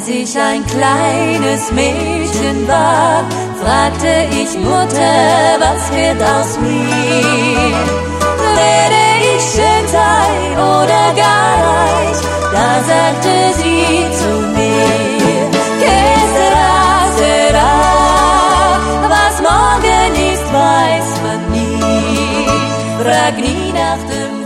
ich ein kleines Mädchen war, fragte ich Mutter, was wird aus mir? Werde ich schön sein oder gar reich? Da sagte sie zu mir, que sera, sera, was morgen ist, weiß man nie. Frag nie nach dem